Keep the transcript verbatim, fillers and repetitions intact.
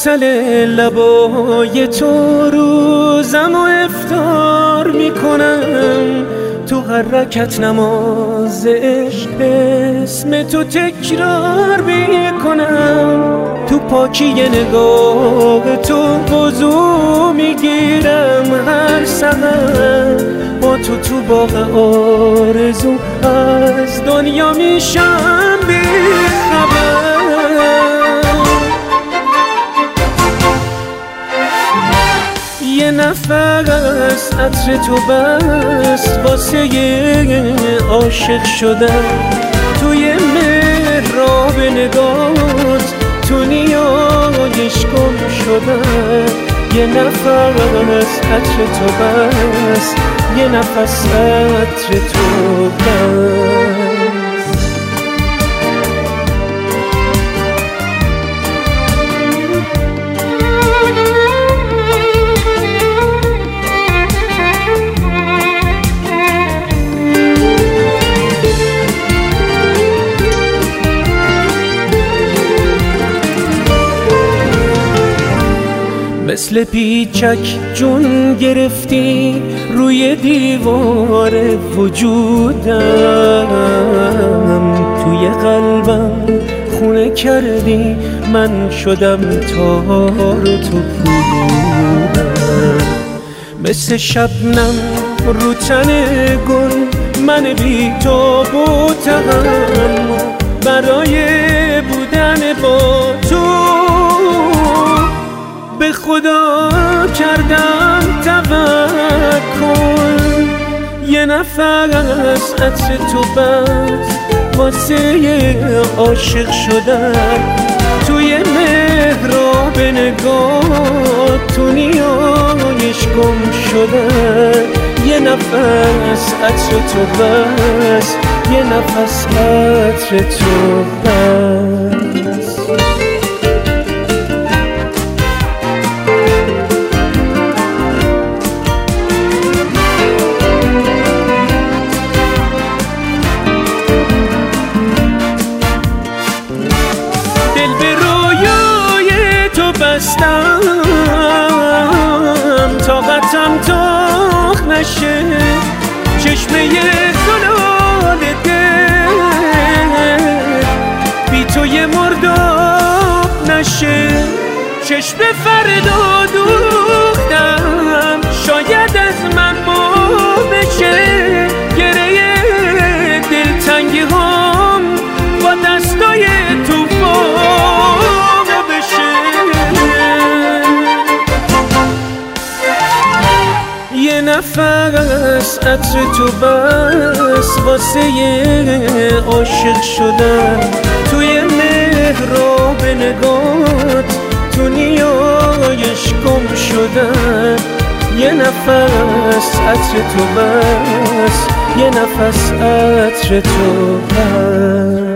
عسل لبای تو روزم و افطار میکنم، تو هر رکعت نماز عشق اسم تو تکرار میکنم، تو پاکی نگاه تو وضو میگیرم هر سحر، با تو تو باغ آرزو از دنیا میشم بی‌خبر. یه نفس عطر تو بس واسه عاشق شدن، توی محراب نگات تو نیایش گم شدن. یه نفس عطر تو بس، یه نفس عطر تو بس. مثل پیچک جون گرفتی روی دیوار وجودم، توی قلبم خونه کردی، من شدم تار و تو پودم. مثل شبنم رو تن گل من بی تو بودم، برای بودن با تو به خدا کردم توکل. یه نفس عطر تو بس واسه عاشق شدن، توی محراب نگاه تو نیایش گم شدن. یه نفس عطر تو بس، یه نفس عطر تو بس. طاقتم تاخ نشه، چشمه زلال دل بی تو یه مرداب نشه. چشم فردا دوختم، شاید از من ما بشه، گره دلتنگی هم با دستای توفان بشه. یه نفس عطر تو بس واسه عاشق شدن، توی محراب نگات تو نیایش گم شدن. یه نفس عطر تو بس، یه نفس عطر تو بس.